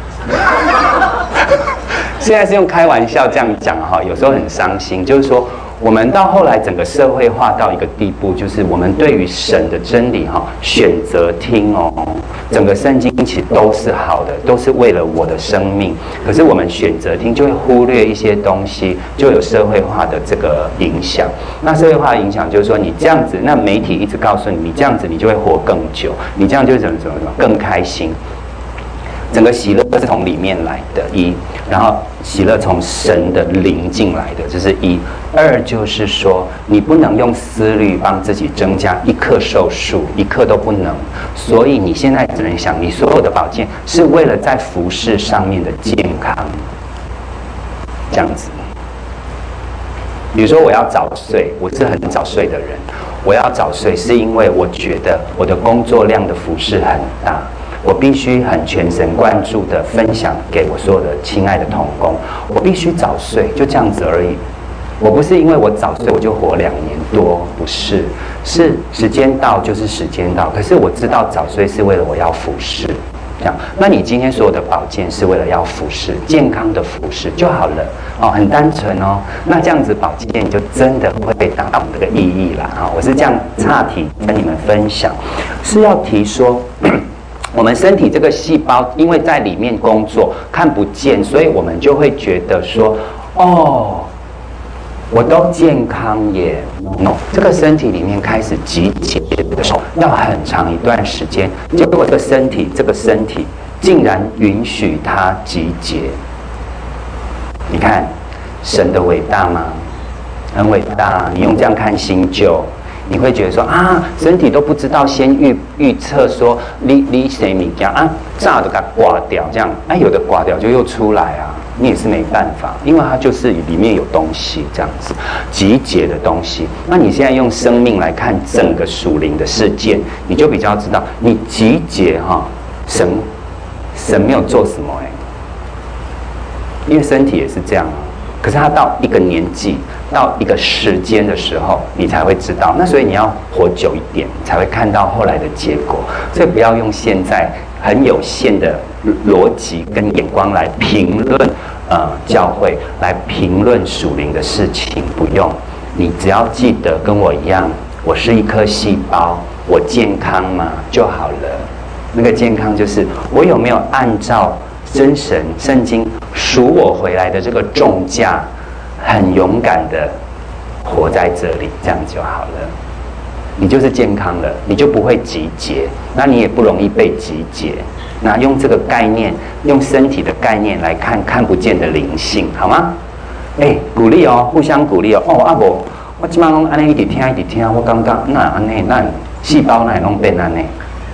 现在是用开玩笑这样讲哈，有时候很伤心，就是说我们到后来整个社会化到一个地步，就是我们对于神的真理哈选择听哦，整个圣经其实都是好的，都是为了我的生命。可是我们选择听，就会忽略一些东西，就有社会化的这个影响。那社会化的影响就是说，你这样子，那媒体一直告诉你，你这样子你就会活更久，你这样就怎么怎么怎么更开心。整个喜乐是从里面来的，一，然后喜乐从神的灵进来的，这是一。二就是说，你不能用思虑帮自己增加一克寿数，一克都不能。所以你现在只能想，你所有的保健是为了在服事上面的健康，这样子。比如说，我要早睡，我是很早睡的人，我要早睡是因为我觉得我的工作量的服事很大。我必须很全神贯注的分享给我所有的亲爱的同工，我必须早睡，就这样子而已。我不是因为我早睡我就活两年多，不是，是时间到就是时间到。可是我知道早睡是为了我要服侍，这样。那你今天所有的保健是为了要服侍，健康的服侍就好了哦，很单纯哦。那这样子保健就真的会达到这个意义啦啊！我是这样岔题跟你们分享，是要提说。我们身体这个细胞，因为在里面工作看不见，所以我们就会觉得说，哦，我都健康耶。no， 这个身体里面开始集结的时候，要很长一段时间。结果这个身体，这个身体竟然允许它集结。你看，神的伟大吗？很伟大。你用这样看新旧。你会觉得说啊，身体都不知道先预预测说你你谁物件啊，炸的给它挂掉，这样哎、啊，有的挂掉就又出来啊，你也是没办法，因为它就是里面有东西这样子集结的东西。那你现在用生命来看整个属灵的事件，你就比较知道你集结哈，神神没有做什么哎、欸，因为身体也是这样啊。可是他到一个年纪，到一个时间的时候，你才会知道。那所以你要活久一点，才会看到后来的结果。所以不要用现在很有限的逻辑跟眼光来评论呃教会，来评论属灵的事情，不用。你只要记得跟我一样，我是一颗细胞，我健康吗就好了。那个健康就是我有没有按照真神圣经赎我回来的这个重价，很勇敢的活在这里，这样就好了。你就是健康了，你就不会集结，那你也不容易被集结。那用这个概念，用身体的概念来看看不见的灵性，好吗？哎、欸，鼓励哦，互相鼓励哦。哦，阿伯，我今晚安尼一直听一直听，我感觉那安尼，那细胞那拢变安尼。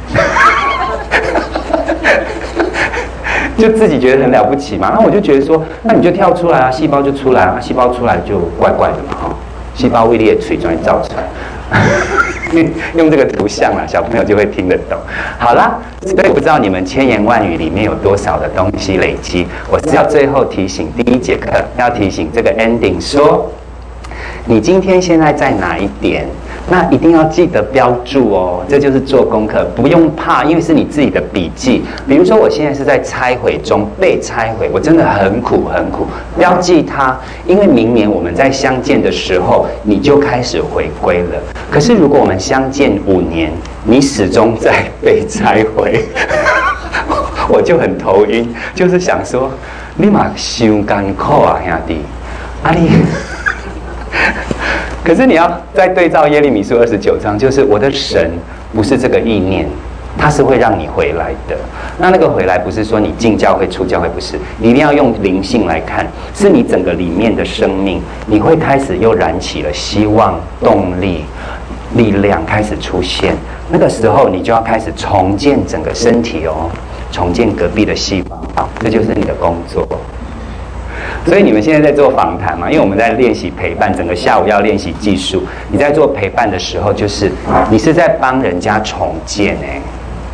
就自己觉得很了不起嘛，那我就觉得说，那你就跳出来啊，细胞就出来啊，细胞出来就怪怪的嘛，哈，细胞胃里的水终于造出来，用这个图像啦，小朋友就会听得懂。好啦，所以不知道你们千言万语里面有多少的东西累积，我是要最后提醒第一节课要提醒这个 ending 说，你今天现在在哪一点？那一定要记得标注哦，这就是做功课，不用怕，因为是你自己的笔记。比如说，我现在是在拆毁中被拆毁，我真的很苦很苦，标记它，因为明年我们在相见的时候，你就开始回归了。可是如果我们相见五年，你始终在被拆毁， 我就很头晕，就是想说，你嘛伤艰苦啊，兄弟，啊你。可是你要再对照耶利米书二十九章，就是我的神不是这个意念。它是会让你回来的。那那个回来不是说你进教会出教会，不是，你一定要用灵性来看，是你整个里面的生命，你会开始又燃起了希望、动力、力量开始出现。那个时候你就要开始重建整个身体哦，重建隔壁的细胞，好，这就是你的工作。所以你们现在在做访谈嘛？因为我们在练习陪伴，整个下午要练习技术。你在做陪伴的时候，就是你是在帮人家重建哎、欸。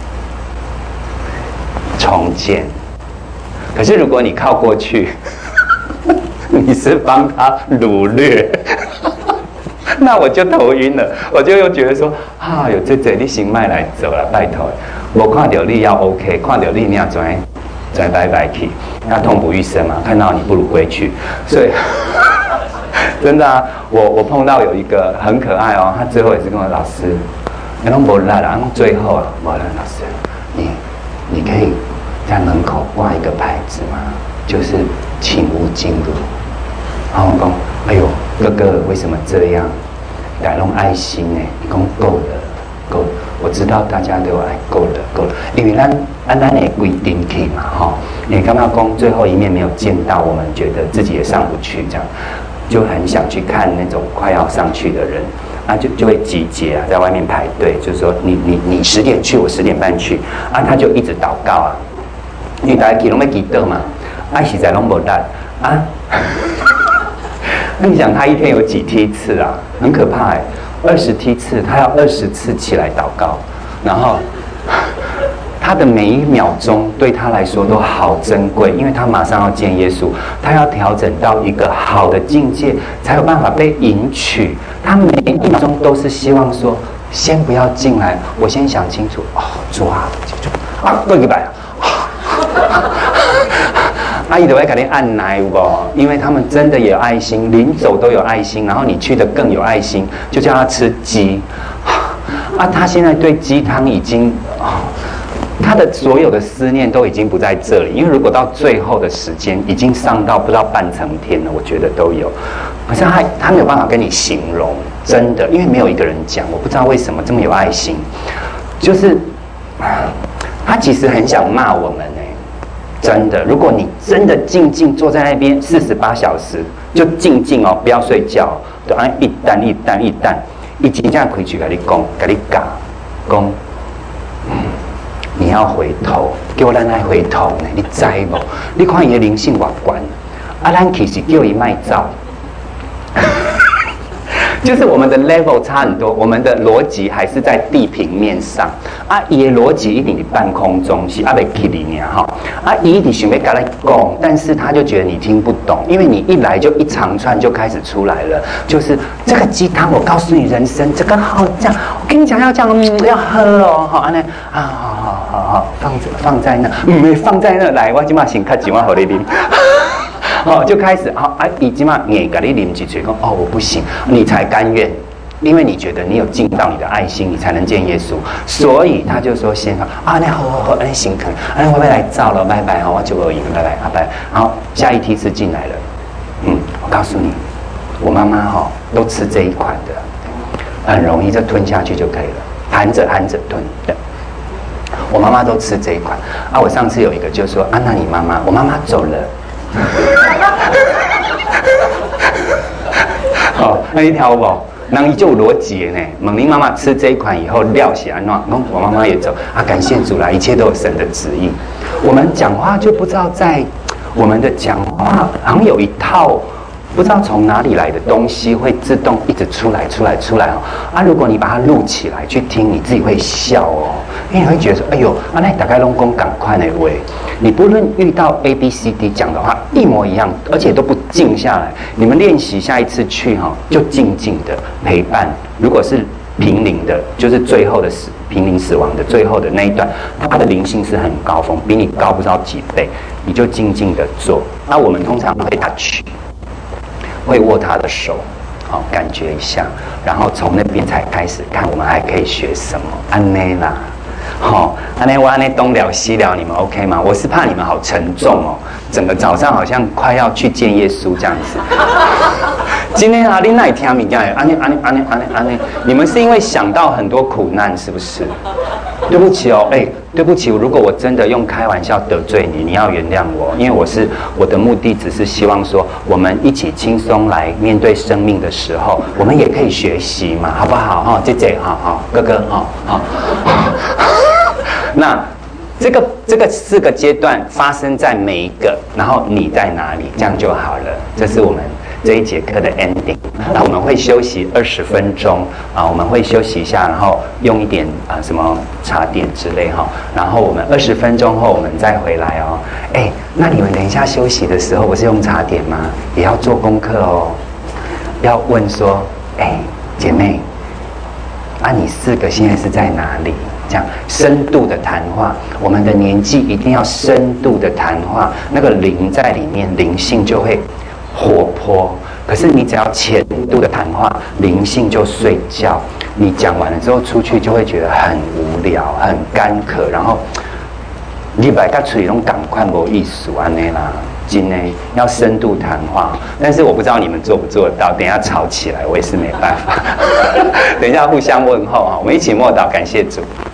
重建，可是如果你靠过去，你是帮他掳掠，那我就头晕了，我就又觉得说，啊，有这这你行迈来走了，拜托，我看到你要 OK， 看到你你要转转拜拜去，要痛不欲生嘛，看到你不如归去，所以真的啊，我我碰到有一个很可爱哦，他最后也是跟我老师，你拢无力啦，最后啊，无力老师，你你可以。在门口挂一个牌子嘛，就是请勿进入。然后我讲，哎呦，哥哥为什么这样？改弄爱心呢？你讲够了，够了。我知道大家都有爱，够了，够了。因为咱按咱的规定去嘛，哈。你刚刚讲最后一面没有见到，我们觉得自己也上不去，这样就很想去看那种快要上去的人。啊，就就会集结啊，在外面排队，就是说你你你十点去，我十点半去，啊，他就一直祷告啊。因为大家去拢要祈祷嘛，啊实在拢无力啊。那你想他一天有几梯次啊？很可怕哎、欸，二十梯次，他要二十次起来祷告，然后他的每一秒钟对他来说都好珍贵，因为他马上要见耶稣，他要调整到一个好的境界，才有办法被迎娶。他每一秒钟都是希望说，先不要进来，我先想清楚哦，主啊，就啊，跪一百啊。阿姨都会给你按奶有无？因为他们真的也有爱心，临走都有爱心，然后你去的更有爱心，就叫他吃鸡。啊，他现在对鸡汤已经，哦，他的所有的思念都已经不在这里，因为如果到最后的时间，已经上到不知道半层天了，我觉得都有。可是他他没有办法跟你形容，真的，因为没有一个人讲，我不知道为什么这么有爱心，就是他其实很想骂我们呢。真的，如果你真的静静坐在那边四十八小时，就静静哦，不要睡觉，就按一单一单一单，一真正开嘴跟你讲，跟你讲，讲，嗯，你要回头，叫咱来回头呢，你知无？你看伊的灵性偌悬，啊，咱其实叫伊卖走。就是我们的 level 差很多，我们的逻辑还是在地平面上啊，伊的逻辑一定是半空中，是阿未起里面哈啊，伊一定想要跟你讲，但是他就觉得你听不懂，因为你一来就一长串就开始出来了，就是这个鸡汤，我告诉你人生这个好这样，我跟你讲要这样，嗯，要喝哦，好，安尼啊，好好好好，放放在那，嗯，放在那来，我今嘛先开几碗给你啉。哦，就开始好啊！已经嘛，你给你啉几嘴，讲哦，我不行，你才甘愿，因为你觉得你有尽到你的爱心，你才能见耶稣，所以他就说先啊，那好好好，那行可，啊，我要来照了，拜拜，好，我就我赢，拜拜，啊拜，好，下一梯次进来了，嗯，我告诉你，我妈妈哈都吃这一款的，很容易就吞下去就可以了，含着含着吞的。我妈妈都吃这一款啊！我上次有一个就说啊，那你妈妈，我妈妈走了。好、哦，那一条不，人伊就有逻辑的呢。问你妈妈吃这一款以后料是安怎？讲我妈妈也走啊，感谢主啦，一切都有神的旨意。我们讲话就不知道在我们的讲话好像有一套不知道从哪里来的东西会自动一直出来出来出来哦。啊，如果你把它录起来去听，你自己会笑哦，因为你会觉得说，哎呦，啊那大概拢讲赶快的话，你不论遇到 A B C D 讲的话一模一样，而且都不静下来。你们练习下一次去哈、哦，就静静的陪伴。如果是濒临的，就是最后的死濒临死亡的最后的那一段，它的灵性是很高峰，比你高不知道几倍，你就静静的做。那我们通常会 touch。会握他的手，好、哦、感觉一下，然后从那边才开始看我们还可以学什么。安内啦， 好，安内我安内东聊西聊，你们 OK 吗？我是怕你们好沉重哦，整个早上好像快要去见耶稣这样子。今天啊，你那听米讲，安内安内安内安内安内，你们是因为想到很多苦难，是不是？对不起哦，哎，对不起，如果我真的用开玩笑得罪你，你要原谅我，因为我是我的目的只是希望说，我们一起轻松来面对生命的时候，我们也可以学习嘛，好不好？哈，姐姐，哈哈，哥哥，哈好。那这个这个四个阶段发生在每一个，然后你在哪里，这样就好了。这是我们这一节课的 ending。那我们会休息二十分钟啊，我们会休息一下，然后用一点啊什么茶点之类哈。然后我们二十分钟后我们再回来哦。哎，那你们等一下休息的时候，不是用茶点吗？也要做功课哦。要问说，哎，姐妹，啊，你四个现在是在哪里？这样深度的谈话，我们的年纪一定要深度的谈话，那个灵在里面，灵性就会活泼。可是你只要浅度的谈话，灵性就睡觉。你讲完了之后出去就会觉得很无聊、很干渴，然后你把它处理拢赶快没艺术安内啦。今天要深度谈话，但是我不知道你们做不做得到。等一下吵起来，我也是没办法。等一下互相问候啊，我们一起默祷，感谢主。